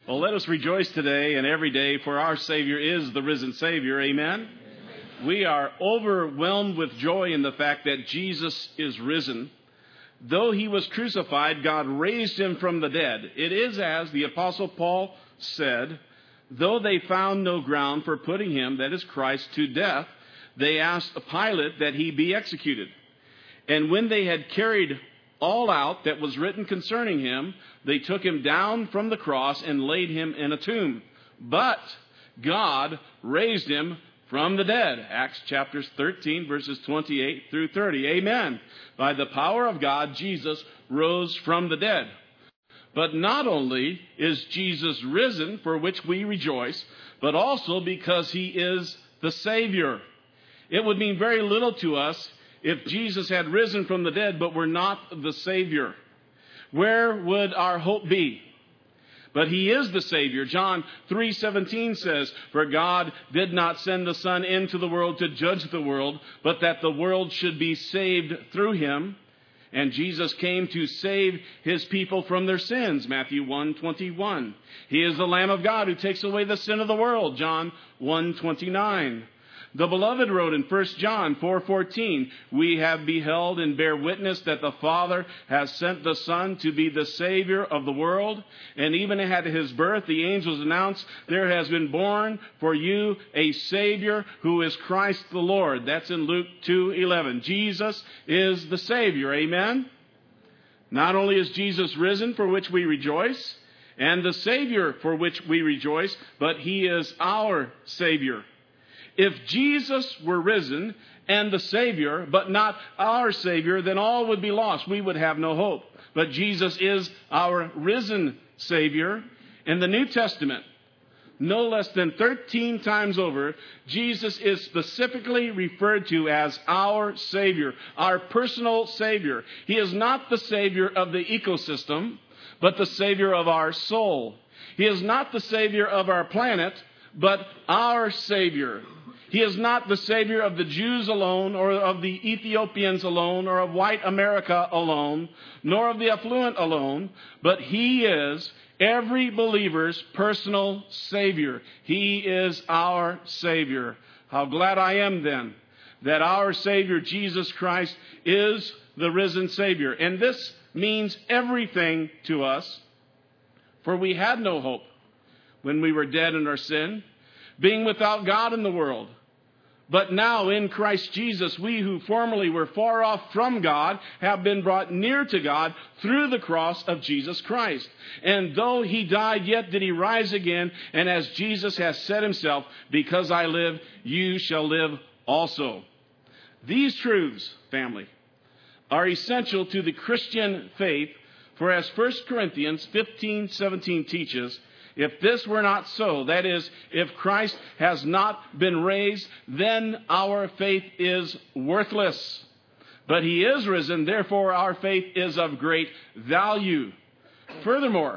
Well, let us rejoice today and every day, for our Savior is the risen Savior. Amen? We are overwhelmed with joy in the fact that Jesus is risen. Though he was crucified, God raised him from the dead. It is as the Apostle Paul said, though they found no ground for putting him, that is Christ, to death, they asked Pilate that he be executed. And when they had carried all out that was written concerning him, they took him down from the cross and laid him in a tomb. But God raised him from the dead. Acts chapters 13, verses 28 through 30. Amen. By the power of God, Jesus rose from the dead. But not only is Jesus risen, for which we rejoice, but also because he is the Savior. It would mean very little to us if Jesus had risen from the dead, but were not the Savior. Where would our hope be? But he is the Savior. John 3:17 says, for God did not send the Son into the world to judge the world, but that the world should be saved through him. And Jesus came to save his people from their sins. Matthew 1:21. He is the Lamb of God who takes away the sin of the world. John 1:29. The beloved wrote in 1 John 4:14, we have beheld and bear witness that the Father has sent the Son to be the Savior of the world. And even at his birth, the angels announced, there has been born for you a Savior who is Christ the Lord. That's in Luke 2:11. Jesus is the Savior. Amen? Not only is Jesus risen, for which we rejoice, and the Savior for which we rejoice, but he is our Savior. If Jesus were risen and the Savior, but not our Savior, then all would be lost. We would have no hope. But Jesus is our risen Savior. In the New Testament, no less than 13 times over, Jesus is specifically referred to as our Savior, our personal Savior. He is not the Savior of the ecosystem, but the Savior of our soul. He is not the Savior of our planet, but our Savior. He is not the Savior of the Jews alone, or of the Ethiopians alone, or of white America alone, nor of the affluent alone, but he is every believer's personal Savior. He is our Savior. How glad I am then that our Savior Jesus Christ is the risen Savior. And this means everything to us, for we had no hope when we were dead in our sin, being without God in the world. But now in Christ Jesus, we who formerly were far off from God have been brought near to God through the cross of Jesus Christ. And though he died, yet did he rise again. And as Jesus has said himself, because I live, you shall live also. These truths, family, are essential to the Christian faith. For as 1 Corinthians 15:17 teaches, if this were not so, that is, if Christ has not been raised, then our faith is worthless. But he is risen, therefore our faith is of great value. Furthermore,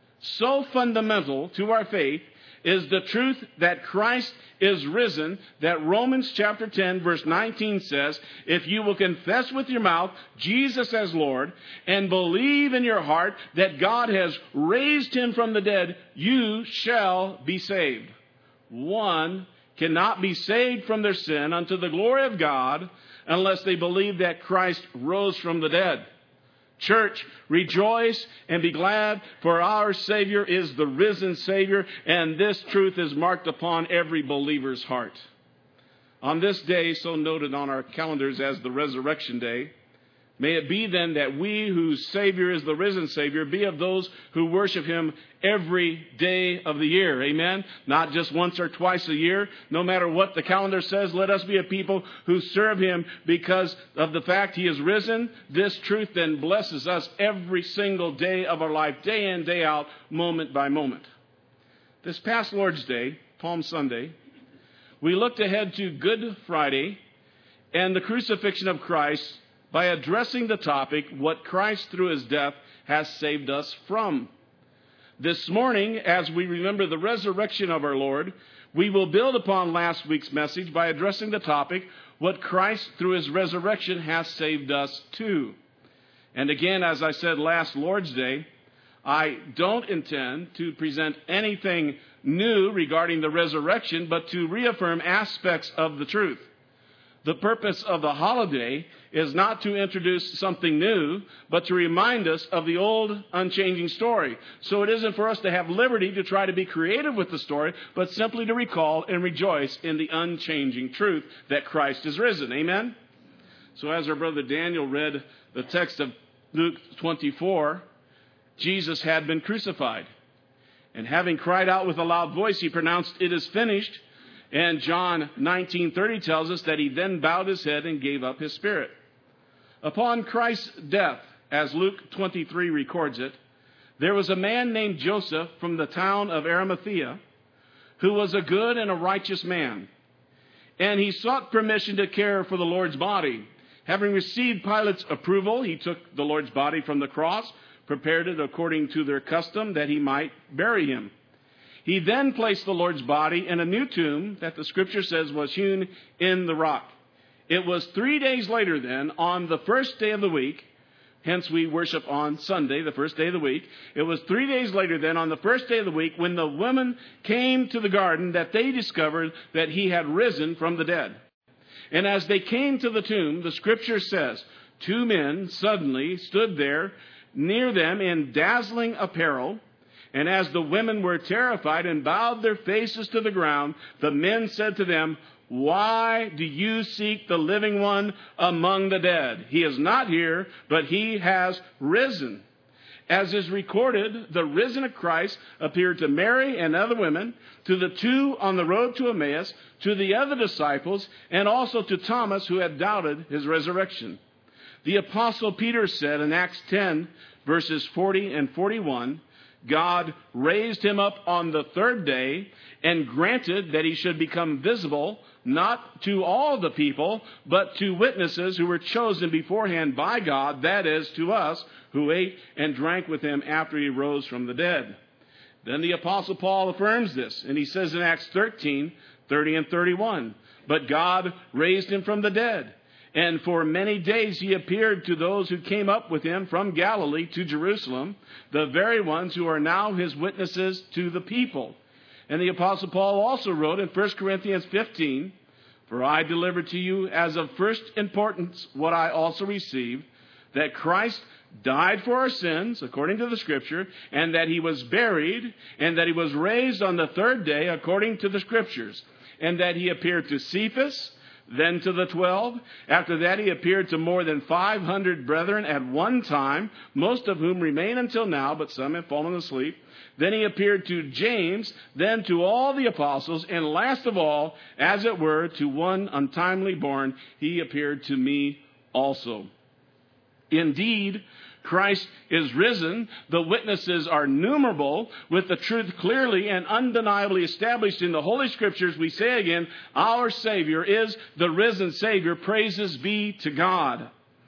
so fundamental to our faith is the truth that Christ is risen, that Romans chapter 10 verse 19 says, if you will confess with your mouth Jesus as Lord and believe in your heart that God has raised him from the dead, you shall be saved. One cannot be saved from their sin unto the glory of God unless they believe that Christ rose from the dead. Church, rejoice and be glad, for our Savior is the risen Savior, and this truth is marked upon every believer's heart. On this day, so noted on our calendars as the Resurrection Day, may it be then that we whose Savior is the risen Savior be of those who worship him every day of the year. Amen? Not just once or twice a year. No matter what the calendar says, let us be a people who serve him because of the fact he is risen. This truth then blesses us every single day of our life, day in, day out, moment by moment. This past Lord's Day, Palm Sunday, we looked ahead to Good Friday and the crucifixion of Christ by addressing the topic, what Christ through his death has saved us from. This morning, as we remember the resurrection of our Lord, we will build upon last week's message by addressing the topic, what Christ through his resurrection has saved us to. And again, as I said last Lord's Day, I don't intend to present anything new regarding the resurrection, but to reaffirm aspects of the truth. The purpose of the holiday is not to introduce something new, but to remind us of the old, unchanging story. So it isn't for us to have liberty to try to be creative with the story, but simply to recall and rejoice in the unchanging truth that Christ is risen. Amen? So as our brother Daniel read the text of Luke 24, Jesus had been crucified. And having cried out with a loud voice, he pronounced, "It is finished." And John 19:30 tells us that he then bowed his head and gave up his spirit. Upon Christ's death, as Luke 23 records it, there was a man named Joseph from the town of Arimathea who was a good and a righteous man. And he sought permission to care for the Lord's body. Having received Pilate's approval, he took the Lord's body from the cross, prepared it according to their custom that he might bury him. He then placed the Lord's body in a new tomb that the scripture says was hewn in the rock. It was 3 days later then, on the first day of the week, hence we worship on Sunday, the first day of the week. It was 3 days later then, on the first day of the week, when the women came to the garden, that they discovered that he had risen from the dead. And as they came to the tomb, the scripture says, 2 men suddenly stood there near them in dazzling apparel. And as the women were terrified and bowed their faces to the ground, the men said to them, "Why do you seek the living one among the dead? He is not here, but he has risen." As is recorded, the risen Christ appeared to Mary and other women, to the 2 on the road to Emmaus, to the other disciples, and also to Thomas, who had doubted his resurrection. The Apostle Peter said in Acts 10, verses 40 and 41, God raised him up on the 3rd day and granted that he should become visible, not to all the people, but to witnesses who were chosen beforehand by God, that is, to us, who ate and drank with him after he rose from the dead. Then the Apostle Paul affirms this, and he says in Acts 13, 30 and 31, but God raised him from the dead. And for many days he appeared to those who came up with him from Galilee to Jerusalem, the very ones who are now his witnesses to the people. And the Apostle Paul also wrote in 1 Corinthians 15, for I delivered to you as of first importance what I also received, that Christ died for our sins, according to the Scripture, and that he was buried, and that he was raised on the 3rd day, according to the Scriptures, and that he appeared to Cephas, then to the 12. After that, he appeared to more than 500 brethren at one time, most of whom remain until now, but some have fallen asleep. Then he appeared to James, then to all the apostles, and last of all, as it were, to one untimely born, he appeared to me also. Indeed, Christ is risen. The witnesses are numerable. With the truth clearly and undeniably established in the Holy Scriptures, we say again, our Savior is the risen Savior. Praises be to God.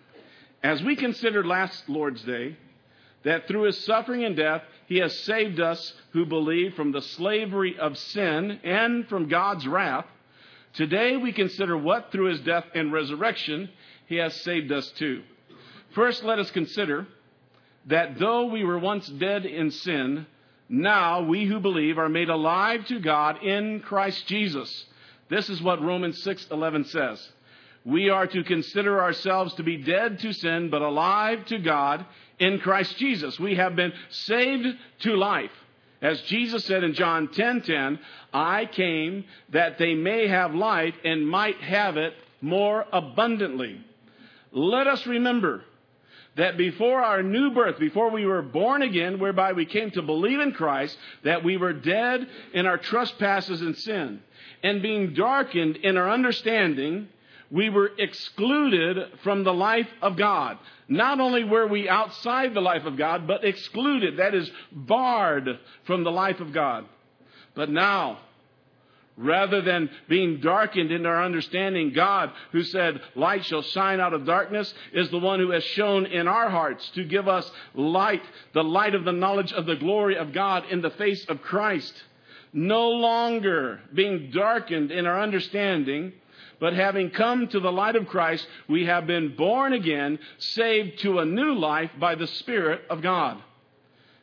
As we considered last Lord's Day, that through his suffering and death, he has saved us who believe from the slavery of sin and from God's wrath, today we consider what through his death and resurrection he has saved us too. First, let us consider that though we were once dead in sin, now we who believe are made alive to God in Christ Jesus. This is what Romans 6:11 says. We are to consider ourselves to be dead to sin, but alive to God in Christ Jesus. We have been saved to life. As Jesus said in John 10:10, I came that they may have life and might have it more abundantly. Let us remember that before our new birth, before we were born again, whereby we came to believe in Christ, that we were dead in our trespasses and sin. And being darkened in our understanding, we were excluded from the life of God. Not only were we outside the life of God, but excluded, that is, barred from the life of God. But now, rather than being darkened in our understanding, God, who said, light shall shine out of darkness, is the one who has shone in our hearts to give us light, the light of the knowledge of the glory of God in the face of Christ. No longer being darkened in our understanding, but having come to the light of Christ, we have been born again, saved to a new life by the Spirit of God.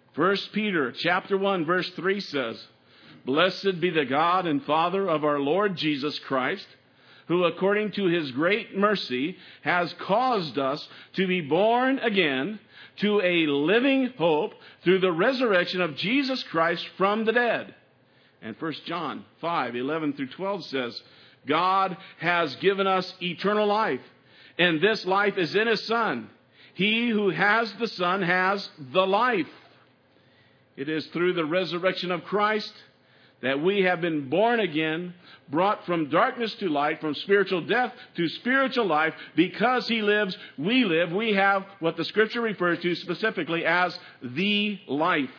1 Peter chapter 1, verse 3 says, "Blessed be the God and Father of our Lord Jesus Christ, who according to his great mercy has caused us to be born again to a living hope through the resurrection of Jesus Christ from the dead." And 1 John 5, 11 through 12 says, "God has given us eternal life, and this life is in his Son. He who has the Son has the life." It is through the resurrection of Christ that we have been born again, brought from darkness to light, from spiritual death to spiritual life. Because he lives, we live. We have what the Scripture refers to specifically as the life.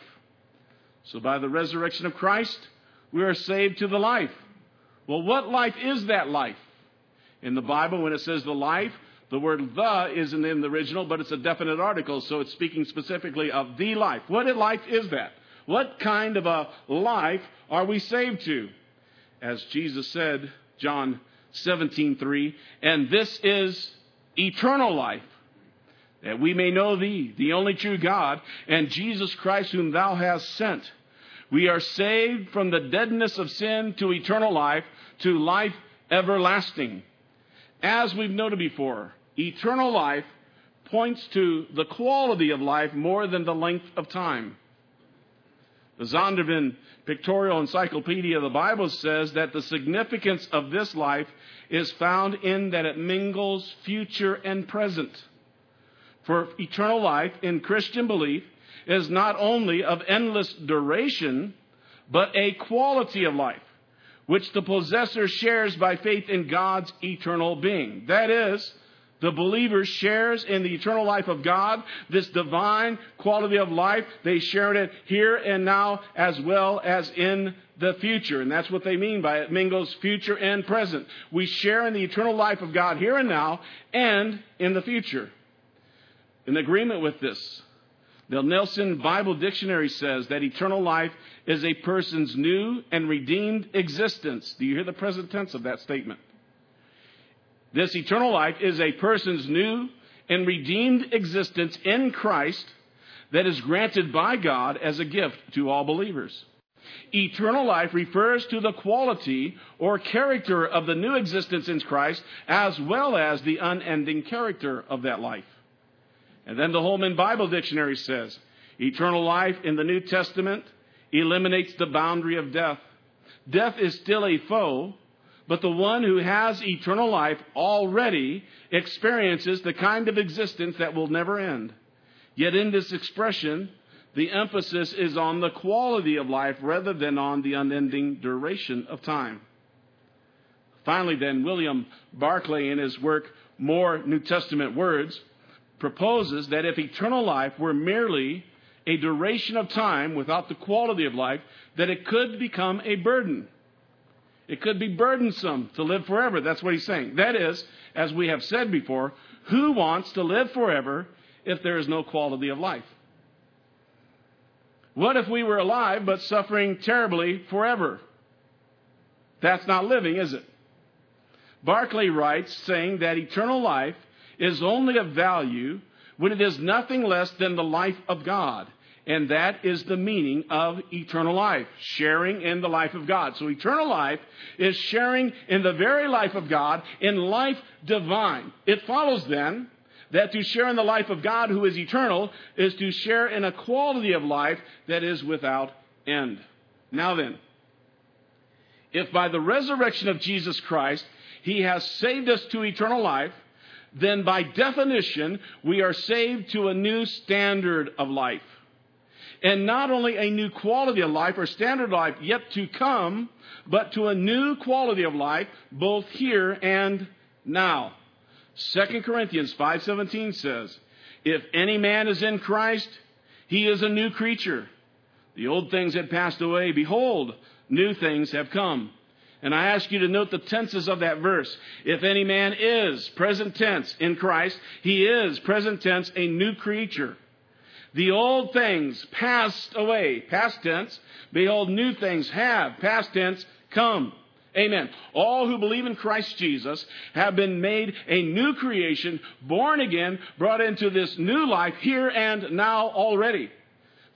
So by the resurrection of Christ, we are saved to the life. Well, what life is that life? In the Bible, when it says the life, the word "the" isn't in the original, but it's a definite article, so it's speaking specifically of the life. What life is that? What kind of a life are we saved to? As Jesus said, John 17:3, "And this is eternal life, that we may know thee, the only true God, and Jesus Christ whom thou hast sent." We are saved from the deadness of sin to eternal life, to life everlasting. As we've noted before, eternal life points to the quality of life more than the length of time. The Zondervan Pictorial Encyclopedia of the Bible says that the significance of this life is found in that it mingles future and present. For eternal life in Christian belief is not only of endless duration, but a quality of life, which the possessor shares by faith in God's eternal being. That is, the believer shares in the eternal life of God, this divine quality of life. They share in it here and now as well as in the future. And that's what they mean by it mingles future and present. We share in the eternal life of God here and now and in the future. In agreement with this, the Nelson Bible Dictionary says that eternal life is a person's new and redeemed existence. Do you hear the present tense of that statement? This eternal life is a person's new and redeemed existence in Christ that is granted by God as a gift to all believers. Eternal life refers to the quality or character of the new existence in Christ, as well as the unending character of that life. And then the Holman Bible Dictionary says, eternal life in the New Testament eliminates the boundary of death. Death is still a foe, but the one who has eternal life already experiences the kind of existence that will never end. Yet in this expression, the emphasis is on the quality of life rather than on the unending duration of time. Finally then, William Barclay, in his work, More New Testament Words, proposes that if eternal life were merely a duration of time without the quality of life, that it could become a burden. It could be burdensome to live forever. That's what he's saying. That is, as we have said before, who wants to live forever if there is no quality of life? What if we were alive but suffering terribly forever? That's not living, is it? Barclay writes, saying that eternal life is only of value when it is nothing less than the life of God. And that is the meaning of eternal life, sharing in the life of God. So eternal life is sharing in the very life of God, in life divine. It follows then that to share in the life of God who is eternal is to share in a quality of life that is without end. Now then, if by the resurrection of Jesus Christ he has saved us to eternal life, then by definition we are saved to a new standard of life. And not only a new quality of life or standard of life yet to come, but to a new quality of life both here and now. 2 Corinthians 5:17 says, if any man is in Christ, he is a new creature. The old things had passed away. Behold, new things have come. And I ask you to note the tenses of that verse. If any man is, present tense, in Christ, he is, present tense, a new creature. The old things passed away, past tense. Behold, new things have, past tense, come. Amen. All who believe in Christ Jesus have been made a new creation, born again, brought into this new life here and now already.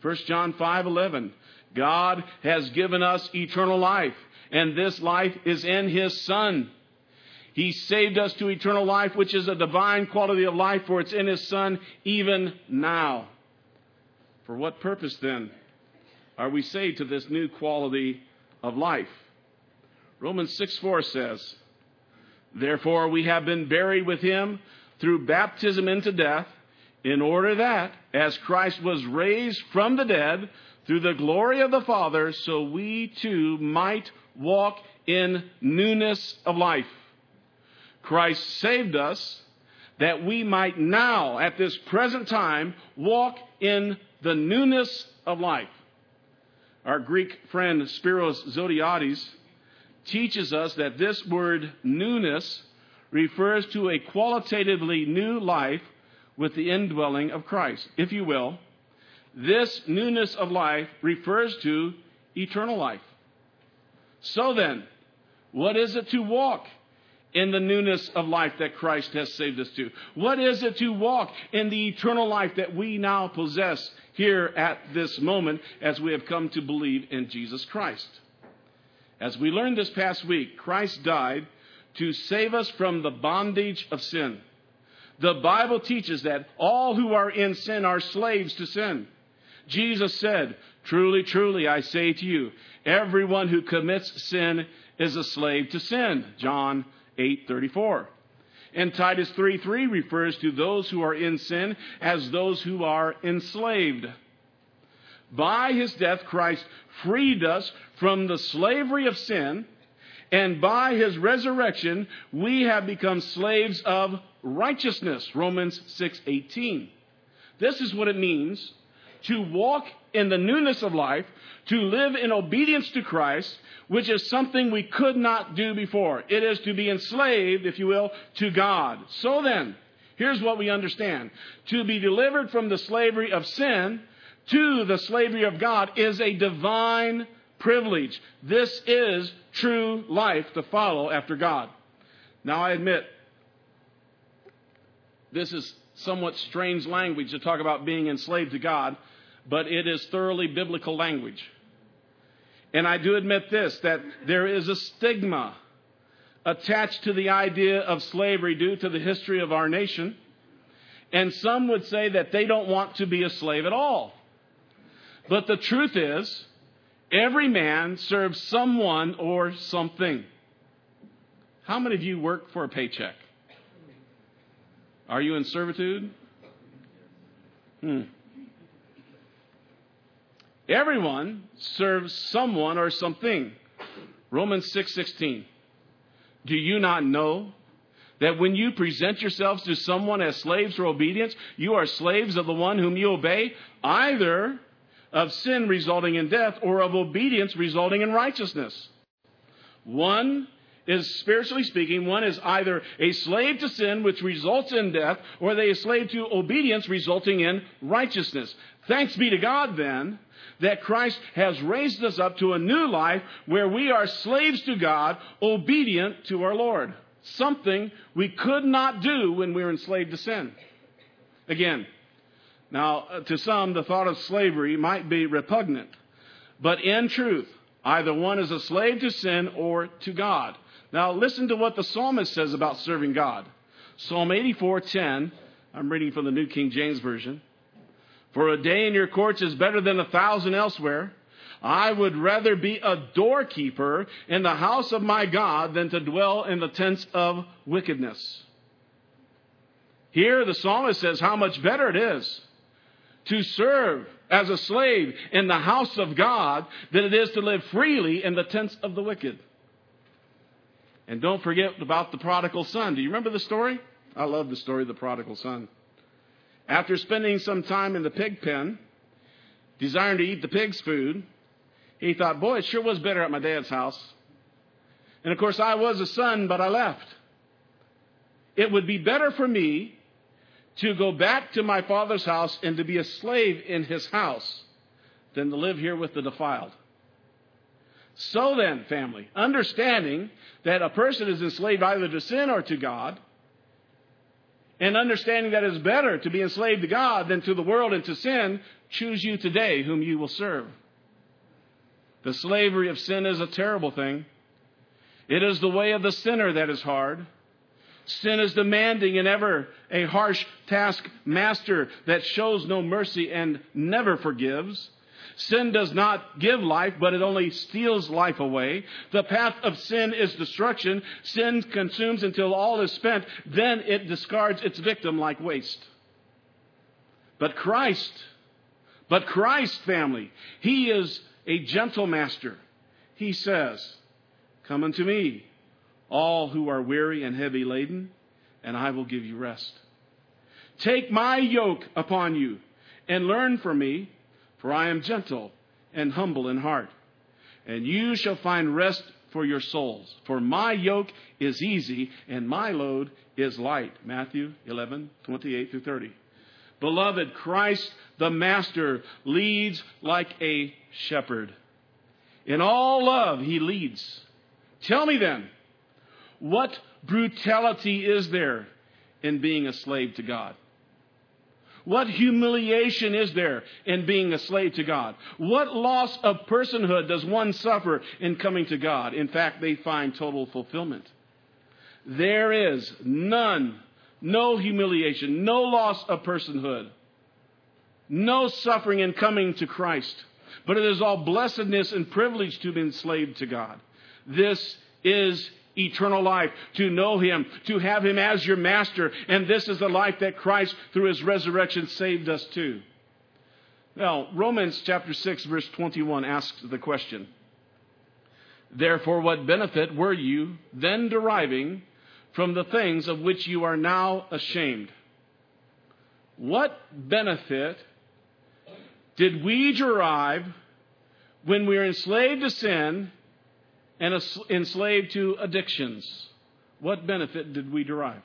1 John 5:11. God has given us eternal life, and this life is in His Son. He saved us to eternal life, which is a divine quality of life, for it's in His Son even now. For what purpose, then, are we saved to this new quality of life? Romans 6:4 says, therefore we have been buried with Him through baptism into death, in order that, as Christ was raised from the dead through the glory of the Father, so we too might walk in newness of life. Christ saved us that we might now, at this present time, walk in the newness of life. Our Greek friend Spiros Zodhiates teaches us that this word newness refers to a qualitatively new life with the indwelling of Christ. If you will, this newness of life refers to eternal life. So then, what is it to walk in the newness of life that Christ has saved us to? What is it to walk in the eternal life that we now possess here at this moment as we have come to believe in Jesus Christ? As we learned this past week, Christ died to save us from the bondage of sin. The Bible teaches that all who are in sin are slaves to sin. Jesus said, truly, truly, I say to you, everyone who commits sin is a slave to sin. John 8:34. And Titus 3:3 refers to those who are in sin as those who are enslaved. By His death, Christ freed us from the slavery of sin, and by His resurrection, we have become slaves of righteousness. Romans 6:18. This is what it means to walk in the newness of life, to live in obedience to Christ, which is something we could not do before. It is to be enslaved, if you will, to God. So then, here's what we understand. To be delivered from the slavery of sin to the slavery of God is a divine privilege. This is true life to follow after God. Now, I admit, this is somewhat strange language to talk about being enslaved to God, but it is thoroughly biblical language. And I do admit this, that there is a stigma attached to the idea of slavery due to the history of our nation. And some would say that they don't want to be a slave at all. But the truth is, every man serves someone or something. How many of you work for a paycheck? Are you in servitude? Everyone serves someone or something. Romans 6:16. Do you not know that when you present yourselves to someone as slaves for obedience, you are slaves of the one whom you obey, either of sin resulting in death or of obedience resulting in righteousness? One is, spiritually speaking, one is either a slave to sin, which results in death, or they are a slave to obedience resulting in righteousness. Thanks be to God, then, that Christ has raised us up to a new life where we are slaves to God, obedient to our Lord. Something we could not do when we were enslaved to sin. Again, now, to some, the thought of slavery might be repugnant. But in truth, either one is a slave to sin or to God. Now, listen to what the psalmist says about serving God. Psalm 84:10, I'm reading from the New King James Version. For a day in your courts is better than 1,000 elsewhere. I would rather be a doorkeeper in the house of my God than to dwell in the tents of wickedness. Here the psalmist says how much better it is to serve as a slave in the house of God than it is to live freely in the tents of the wicked. And don't forget about the prodigal son. Do you remember the story? I love the story of the prodigal son. After spending some time in the pig pen, desiring to eat the pig's food, he thought, boy, it sure was better at my dad's house. And of course, I was a son, but I left. It would be better for me to go back to my father's house and to be a slave in his house than to live here with the defiled. So then, family, understanding that a person is enslaved either to sin or to God, and understanding that it is better to be enslaved to God than to the world and to sin, choose you today whom you will serve. The slavery of sin is a terrible thing. It is the way of the sinner that is hard. Sin is demanding and ever a harsh taskmaster that shows no mercy and never forgives. Sin does not give life, but it only steals life away. The path of sin is destruction. Sin consumes until all is spent. Then it discards its victim like waste. But Christ, family, He is a gentle master. He says, "Come unto me, all who are weary and heavy laden, and I will give you rest. Take my yoke upon you and learn from me, for I am gentle and humble in heart, and you shall find rest for your souls. For my yoke is easy and my load is light." Matthew 11:28-30. Beloved, Christ the Master leads like a shepherd. In all love He leads. Tell me then, what brutality is there in being a slave to God? What humiliation is there in being a slave to God? What loss of personhood does one suffer in coming to God? In fact, they find total fulfillment. There is none, no humiliation, no loss of personhood, no suffering in coming to Christ. But it is all blessedness and privilege to be enslaved to God. This is eternal life, to know Him, to have Him as your master. And this is the life that Christ, through His resurrection, saved us to. Now, Romans chapter 6, verse 21 asks the question, "Therefore, what benefit were you then deriving from the things of which you are now ashamed?" What benefit did we derive when we were enslaved to sin and enslaved to addictions? What benefit did we derive?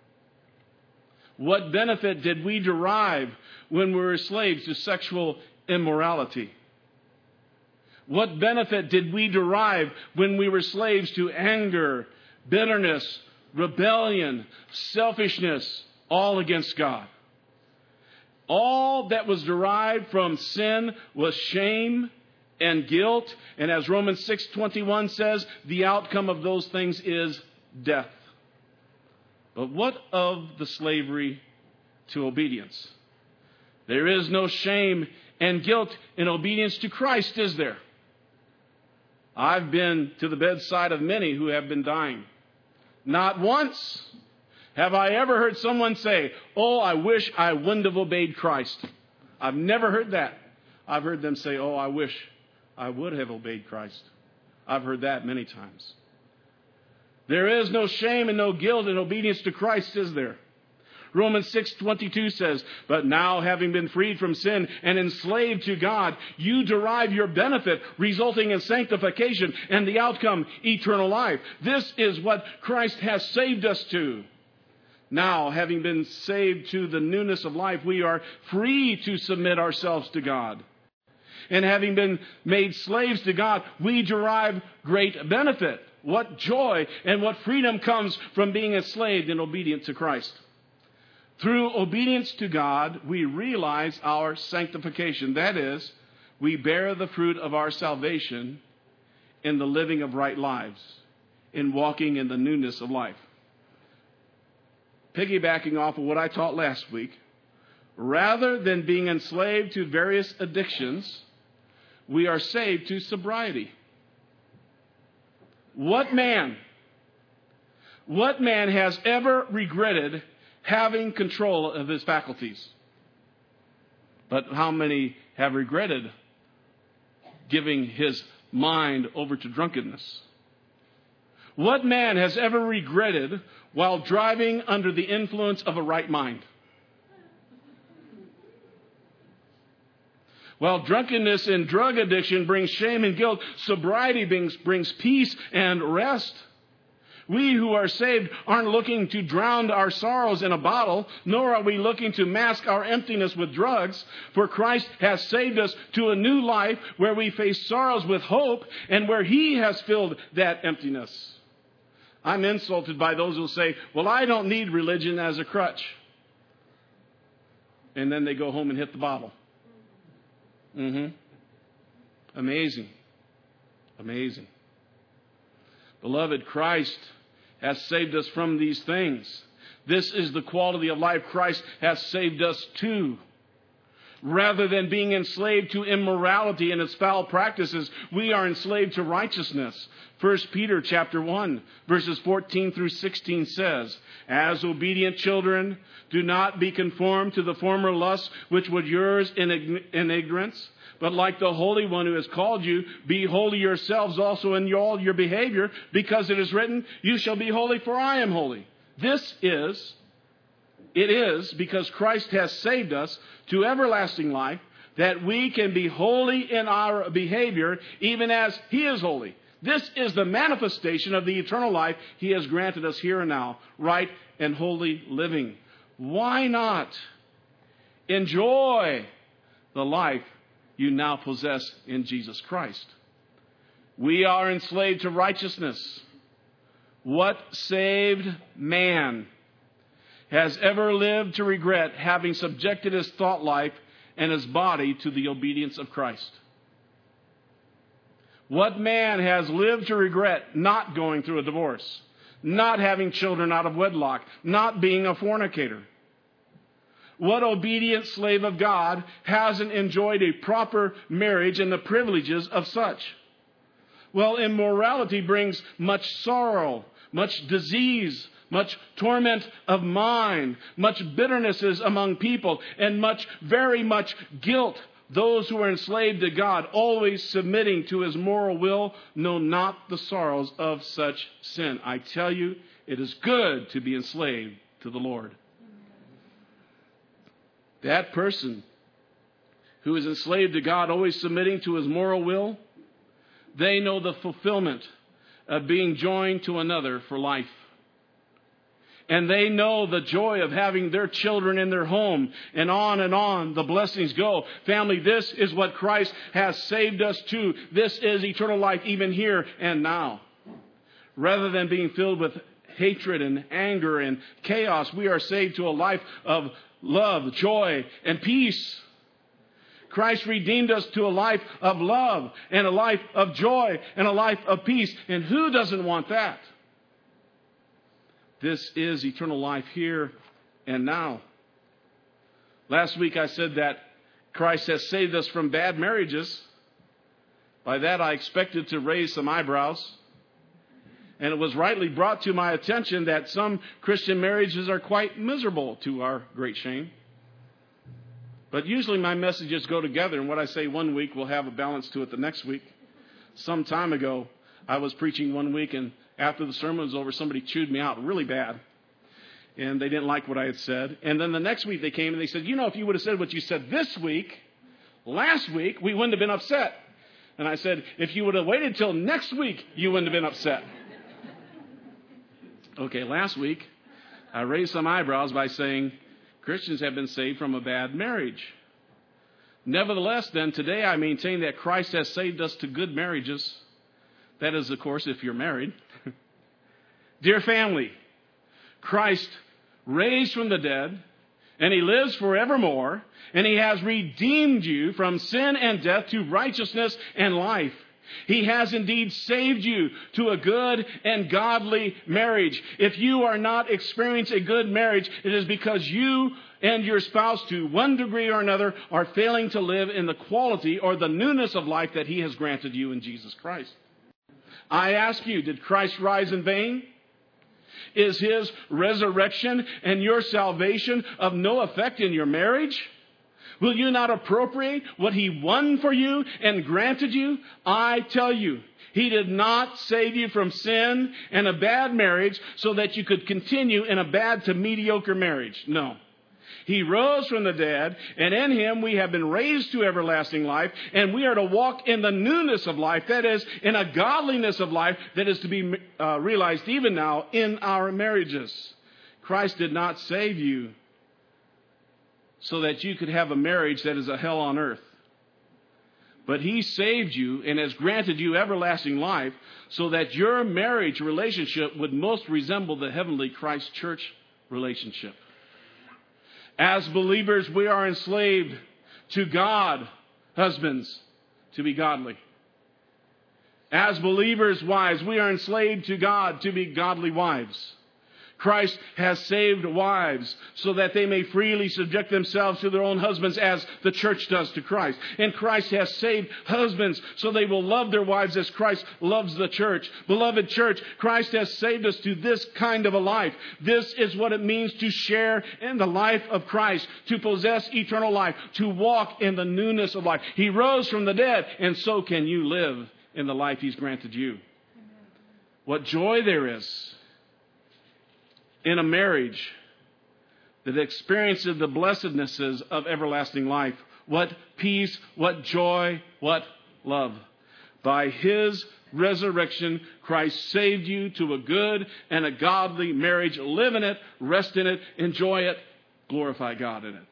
What benefit did we derive when we were slaves to sexual immorality? What benefit did we derive when we were slaves to anger, bitterness, rebellion, selfishness, all against God? All that was derived from sin was shame and guilt. And as Romans 6:21 says, the outcome of those things is death. But what of the slavery to obedience? There is no shame and guilt in obedience to Christ, is there? I've been to the bedside of many who have been dying. Not once have I ever heard someone say, "Oh, I wish I wouldn't have obeyed Christ." I've never heard that. I've heard them say, "Oh, I wish I would have obeyed Christ." I've heard that many times. There is no shame and no guilt in obedience to Christ, is there? Romans 6:22 says, "But now, having been freed from sin and enslaved to God, you derive your benefit, resulting in sanctification and the outcome, eternal life." This is what Christ has saved us to. Now, having been saved to the newness of life, we are free to submit ourselves to God. And having been made slaves to God, we derive great benefit. What joy and what freedom comes from being enslaved and obedient to Christ. Through obedience to God, we realize our sanctification. That is, we bear the fruit of our salvation in the living of right lives, in walking in the newness of life. Piggybacking off of what I taught last week, rather than being enslaved to various addictions, we are saved to sobriety. What man has ever regretted having control of his faculties? But how many have regretted giving his mind over to drunkenness? What man has ever regretted while driving under the influence of a right mind? While drunkenness and drug addiction brings shame and guilt, sobriety brings peace and rest. We who are saved aren't looking to drown our sorrows in a bottle, nor are we looking to mask our emptiness with drugs. For Christ has saved us to a new life where we face sorrows with hope and where He has filled that emptiness. I'm insulted by those who say, "Well, I don't need religion as a crutch." and then they go home and hit the bottle. Amazing. Amazing. Beloved, Christ has saved us from these things. This is the quality of life Christ has saved us to. Rather than being enslaved to immorality and its foul practices, we are enslaved to righteousness. 1 Peter chapter 1, verses 14 through 16 says, "As obedient children, do not be conformed to the former lusts which were yours in ignorance. But like the Holy One who has called you, be holy yourselves also in all your behavior, because it is written, 'You shall be holy, for I am holy.'" It is because Christ has saved us to everlasting life that we can be holy in our behavior, even as He is holy. This is the manifestation of the eternal life He has granted us here and now, right and holy living. Why not enjoy the life you now possess in Jesus Christ? We are enslaved to righteousness. What saved man has ever lived to regret having subjected his thought life and his body to the obedience of Christ? What man has lived to regret not going through a divorce, not having children out of wedlock, not being a fornicator? What obedient slave of God hasn't enjoyed a proper marriage and the privileges of such? Well, immorality brings much sorrow, much disease, much torment of mind, much bitternesses among people, and very much guilt. Those who are enslaved to God, always submitting to His moral will, know not the sorrows of such sin. I tell you, it is good to be enslaved to the Lord. That person who is enslaved to God, always submitting to His moral will, they know the fulfillment of being joined to another for life. And they know the joy of having their children in their home, and on the blessings go. Family, this is what Christ has saved us to. This is eternal life even here and now. Rather than being filled with hatred and anger and chaos, we are saved to a life of love, joy, and peace. Christ redeemed us to a life of love and a life of joy and a life of peace. And who doesn't want that? This is eternal life here and now. Last week I said that Christ has saved us from bad marriages. By that I expected to raise some eyebrows. And it was rightly brought to my attention that some Christian marriages are quite miserable, to our great shame. But usually my messages go together, and what I say one week will have a balance to it the next week. Some time ago, I was preaching one week, and after the sermon was over, somebody chewed me out really bad. And they didn't like what I had said. And then the next week they came and they said, "You know, if you would have said what you said this week, last week, we wouldn't have been upset." And I said, "If you would have waited till next week, you wouldn't have been upset." Okay, last week, I raised some eyebrows by saying Christians have been saved from a bad marriage. Nevertheless, then, today I maintain that Christ has saved us to good marriages. That is, of course, if you're married. Dear family, Christ raised from the dead, and He lives forevermore, and He has redeemed you from sin and death to righteousness and life. He has indeed saved you to a good and godly marriage. If you are not experiencing a good marriage, it is because you and your spouse, to one degree or another, are failing to live in the quality or the newness of life that He has granted you in Jesus Christ. I ask you, did Christ rise in vain? Is His resurrection and your salvation of no effect in your marriage? Will you not appropriate what He won for you and granted you? I tell you, He did not save you from sin and a bad marriage so that you could continue in a bad to mediocre marriage. No. He rose from the dead, and in Him we have been raised to everlasting life, and we are to walk in the newness of life, that is, in a godliness of life that is to be realized even now in our marriages. Christ did not save you so that you could have a marriage that is a hell on earth. But He saved you and has granted you everlasting life so that your marriage relationship would most resemble the heavenly Christ church relationship. As believers, we are enslaved to God, husbands, to be godly. As believers, wives, we are enslaved to God to be godly wives. Christ has saved wives so that they may freely subject themselves to their own husbands as the church does to Christ. And Christ has saved husbands so they will love their wives as Christ loves the church. Beloved church, Christ has saved us to this kind of a life. This is what it means to share in the life of Christ, to possess eternal life, to walk in the newness of life. He rose from the dead, and so can you live in the life He's granted you. What joy there is in a marriage that experiences the blessednesses of everlasting life. What peace, what joy, what love. By His resurrection, Christ saved you to a good and a godly marriage. Live in it, rest in it, enjoy it, glorify God in it.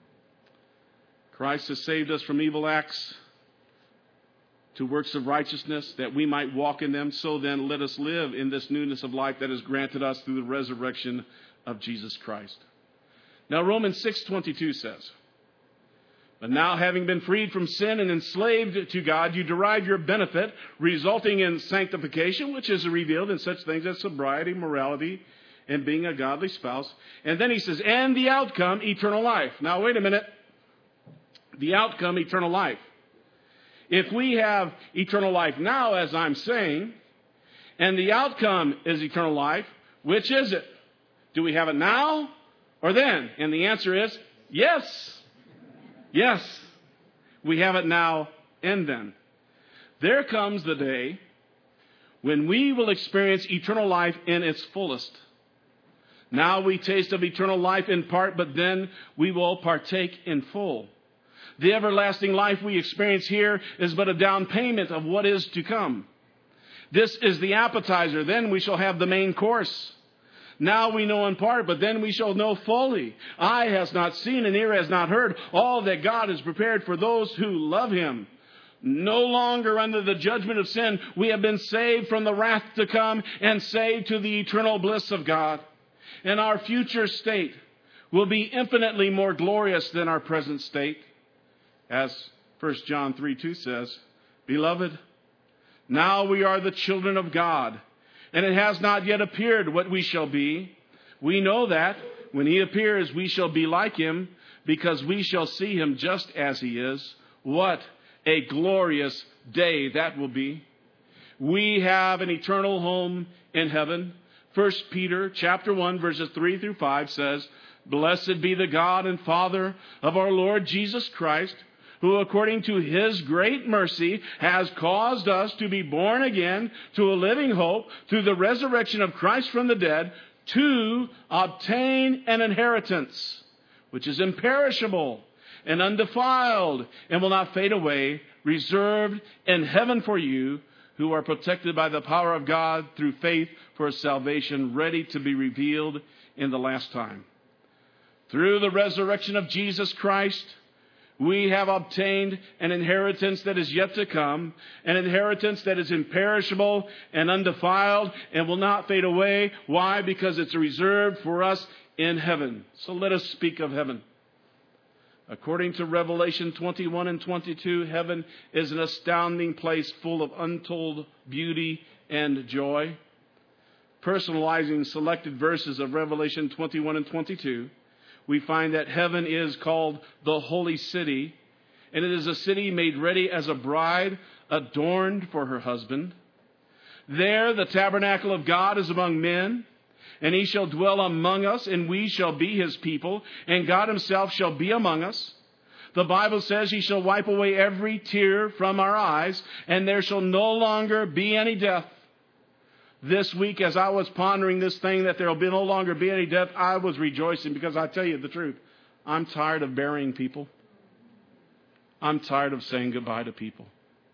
Christ has saved us from evil acts to works of righteousness, that we might walk in them. So then let us live in this newness of life that is granted us through the resurrection of Jesus Christ. Now Romans 6:22 says, "But now having been freed from sin and enslaved to God, you derive your benefit, resulting in sanctification, which is revealed in such things as sobriety, morality, and being a godly spouse." And then he says, "And the outcome, eternal life." Now wait a minute. The outcome, eternal life. If we have eternal life now, as I'm saying, and the outcome is eternal life, which is it? Do we have it now or then? And the answer is yes. Yes. We have it now and then. There comes the day when we will experience eternal life in its fullest. Now we taste of eternal life in part, but then we will partake in full. The everlasting life we experience here is but a down payment of what is to come. This is the appetizer. Then we shall have the main course. Now we know in part, but then we shall know fully. Eye has not seen and ear has not heard all that God has prepared for those who love Him. No longer under the judgment of sin, we have been saved from the wrath to come and saved to the eternal bliss of God. And our future state will be infinitely more glorious than our present state. As 1 John 3:2 says, "Beloved, now we are the children of God, and it has not yet appeared what we shall be. We know that when He appears, we shall be like Him, because we shall see Him just as He is." What a glorious day that will be. We have an eternal home in heaven. 1 Peter chapter 1, verses 3 through 5 says, "Blessed be the God and Father of our Lord Jesus Christ, who according to His great mercy has caused us to be born again to a living hope through the resurrection of Christ from the dead, to obtain an inheritance which is imperishable and undefiled and will not fade away, reserved in heaven for you, who are protected by the power of God through faith for a salvation ready to be revealed in the last time." Through the resurrection of Jesus Christ, we have obtained an inheritance that is yet to come, an inheritance that is imperishable and undefiled and will not fade away. Why? Because it's reserved for us in heaven. So let us speak of heaven. According to Revelation 21 and 22, heaven is an astounding place full of untold beauty and joy. Personalizing selected verses of Revelation 21 and 22, we find that heaven is called the Holy City, and it is a city made ready as a bride adorned for her husband. There the tabernacle of God is among men, and He shall dwell among us, and we shall be His people, and God Himself shall be among us. The Bible says He shall wipe away every tear from our eyes, and there shall no longer be any death. This week, as I was pondering this thing, that there will no longer be any death, I was rejoicing, because I tell you the truth, I'm tired of burying people. I'm tired of saying goodbye to people.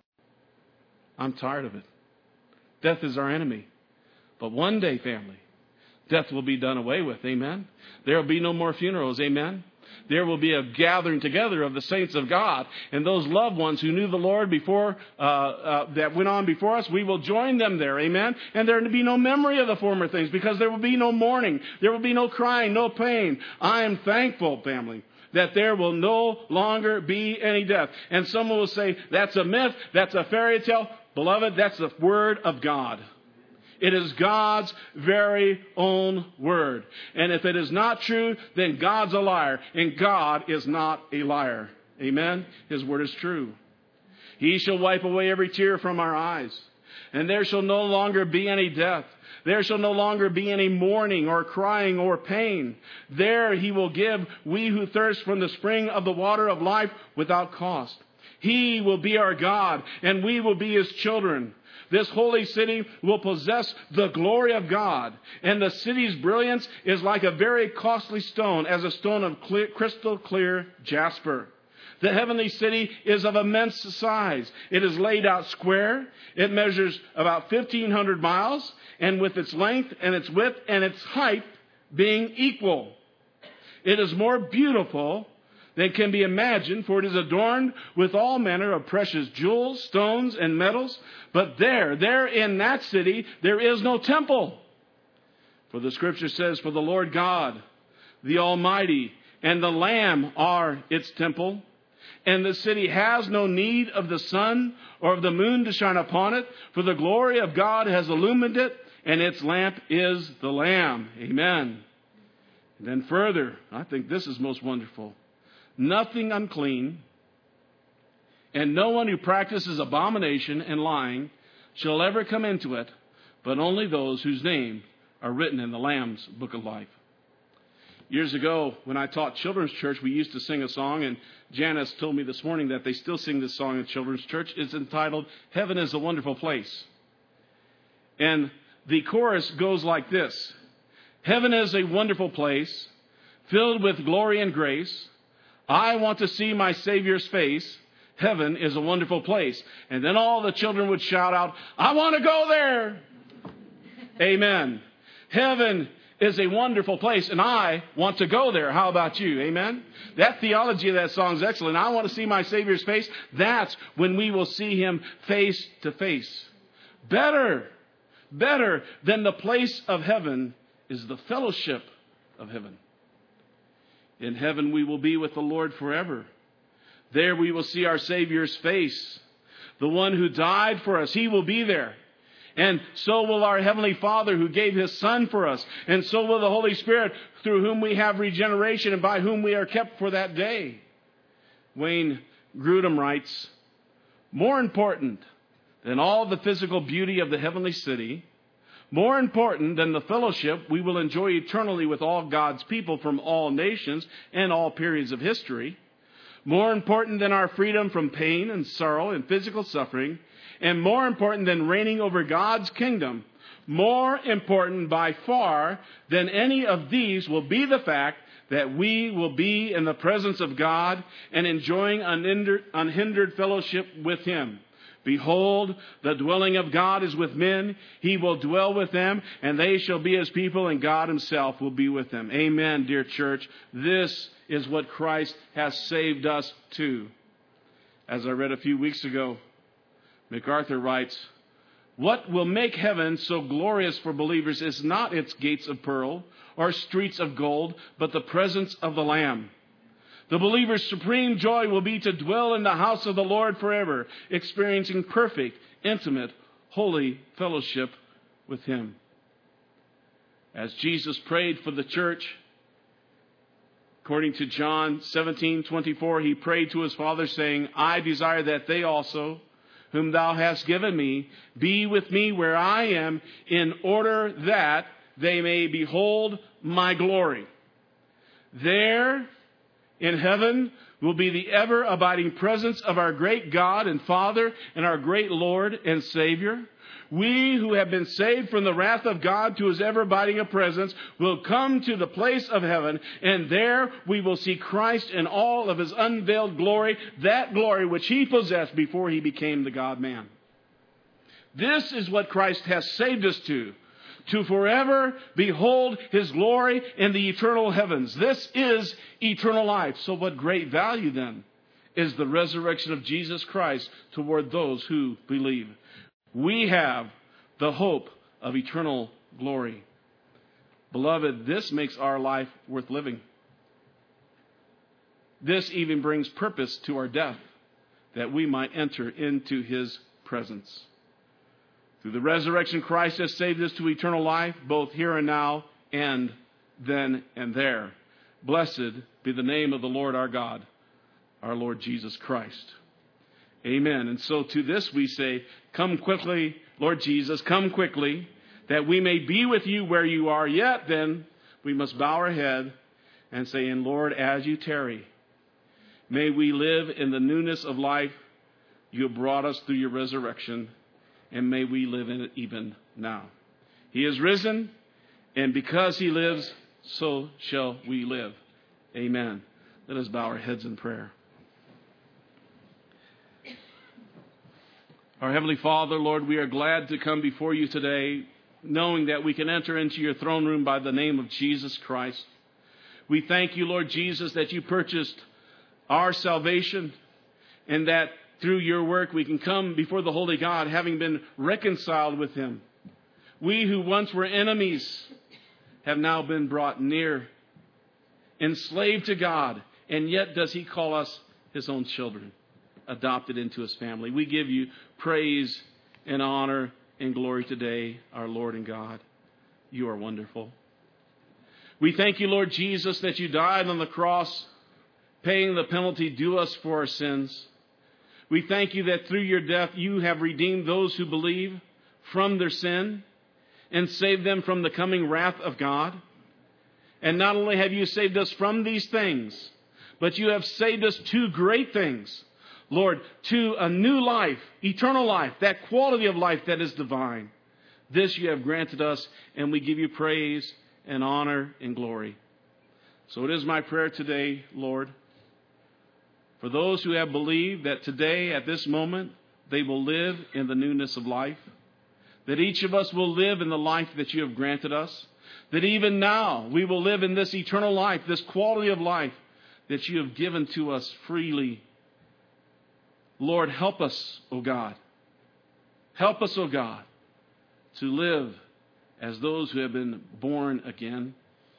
I'm tired of it. Death is our enemy. But one day, family, death will be done away with. Amen. There will be no more funerals. Amen. There will be a gathering together of the saints of God. And those loved ones who knew the Lord before, that went on before us, we will join them there. Amen. And there will be no memory of the former things, because there will be no mourning. There will be no crying, no pain. I am thankful, family, that there will no longer be any death. And someone will say, that's a myth, that's a fairy tale. Beloved, that's the Word of God. It is God's very own Word. And if it is not true, then God's a liar. And God is not a liar. Amen? His Word is true. He shall wipe away every tear from our eyes. And there shall no longer be any death. There shall no longer be any mourning or crying or pain. There He will give we who thirst from the spring of the water of life without cost. He will be our God, and we will be His children. This holy city will possess the glory of God. And the city's brilliance is like a very costly stone, as a stone of crystal clear jasper. The heavenly city is of immense size. It is laid out square. It measures about 1,500 miles, and with its length and its width and its height being equal. It is more beautiful than can be imagined, for it is adorned with all manner of precious jewels, stones, and metals. But there in that city, there is no temple. For the Scripture says, for the Lord God, the Almighty, and the Lamb are its temple. And the city has no need of the sun or of the moon to shine upon it, for the glory of God has illumined it, and its lamp is the Lamb. Amen. And then further, I think this is most wonderful. Nothing unclean, and no one who practices abomination and lying shall ever come into it, but only those whose names are written in the Lamb's book of life. Years ago, when I taught children's church, we used to sing a song, and Janice told me this morning that they still sing this song in children's church. It's entitled, Heaven is a Wonderful Place. And the chorus goes like this. Heaven is a wonderful place, filled with glory and grace. I want to see my Savior's face. Heaven is a wonderful place. And then all the children would shout out, I want to go there. Amen. Heaven is a wonderful place, and I want to go there. How about you? Amen. That theology of that song is excellent. I want to see my Savior's face. That's when we will see Him face to face. Better than the place of heaven is the fellowship of heaven. In heaven we will be with the Lord forever. There we will see our Savior's face. The one who died for us, He will be there. And so will our Heavenly Father who gave His Son for us. And so will the Holy Spirit through whom we have regeneration and by whom we are kept for that day. Wayne Grudem writes, more important than all the physical beauty of the heavenly city, more important than the fellowship we will enjoy eternally with all God's people from all nations and all periods of history, more important than our freedom from pain and sorrow and physical suffering, and more important than reigning over God's kingdom, more important by far than any of these will be the fact that we will be in the presence of God and enjoying unhindered fellowship with Him. Behold, the dwelling of God is with men. He will dwell with them, and they shall be His people, and God Himself will be with them. Amen, dear church. This is what Christ has saved us to. As I read a few weeks ago, MacArthur writes, what will make heaven so glorious for believers is not its gates of pearl or streets of gold, but the presence of the Lamb. The believer's supreme joy will be to dwell in the house of the Lord forever, experiencing perfect, intimate, holy fellowship with Him. As Jesus prayed for the church, according to John 17:24, He prayed to His Father, saying, I desire that they also, whom Thou hast given me, be with me where I am, in order that they may behold my glory. There in heaven will be the ever-abiding presence of our great God and Father and our great Lord and Savior. We who have been saved from the wrath of God to His ever-abiding presence will come to the place of heaven, and there we will see Christ in all of His unveiled glory, that glory which He possessed before He became the God-man. This is what Christ has saved us to to forever behold His glory in the eternal heavens. This is eternal life. So what great value then is the resurrection of Jesus Christ toward those who believe. We have the hope of eternal glory. Beloved, this makes our life worth living. This even brings purpose to our death, that we might enter into His presence. Through the resurrection, Christ has saved us to eternal life, both here and now, and then and there. Blessed be the name of the Lord our God, our Lord Jesus Christ. Amen. And so to this we say, come quickly, Lord Jesus, come quickly, that we may be with you where you are. Yet then we must bow our head and say, and Lord, as you tarry, may we live in the newness of life you have brought us through your resurrection, and may we live in it even now. He is risen, and because He lives, so shall we live. Amen. Let us bow our heads in prayer. Our Heavenly Father, Lord, we are glad to come before you today, knowing that we can enter into your throne room by the name of Jesus Christ. We thank you, Lord Jesus, that you purchased our salvation, and that through your work we can come before the Holy God, having been reconciled with Him. We who once were enemies have now been brought near, enslaved to God, and yet does He call us His own children, adopted into His family. We give you praise and honor and glory today, our Lord and God. You are wonderful. We thank you, Lord Jesus, that you died on the cross, paying the penalty due us for our sins. We thank you that through your death you have redeemed those who believe from their sin and saved them from the coming wrath of God. And not only have you saved us from these things, but you have saved us to great things. Lord, to a new life, eternal life, that quality of life that is divine. This you have granted us, and we give you praise and honor and glory. So it is my prayer today, Lord, for those who have believed that today, at this moment, they will live in the newness of life, that each of us will live in the life that you have granted us, that even now we will live in this eternal life, this quality of life that you have given to us freely. Lord, help us, O God. Help us, O God, to live as those who have been born again.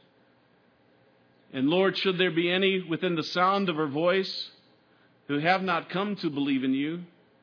And Lord, should there be any within the sound of our voice who have not come to believe in you,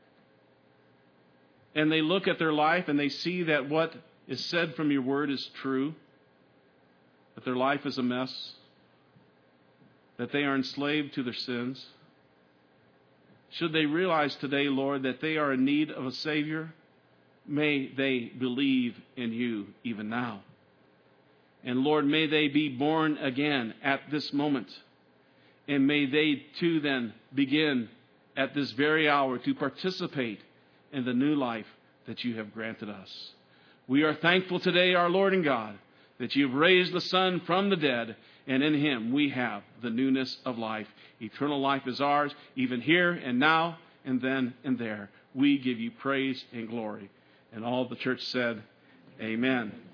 and they look at their life and they see that what is said from your word is true, that their life is a mess, that they are enslaved to their sins, should they realize today, Lord, that they are in need of a Savior, may they believe in you even now. And Lord, may they be born again at this moment. And may they too then begin at this very hour to participate in the new life that you have granted us. We are thankful today, our Lord and God, that you have raised the Son from the dead, and in Him we have the newness of life. Eternal life is ours, even here and now and then and there. We give you praise and glory. And all the church said, amen.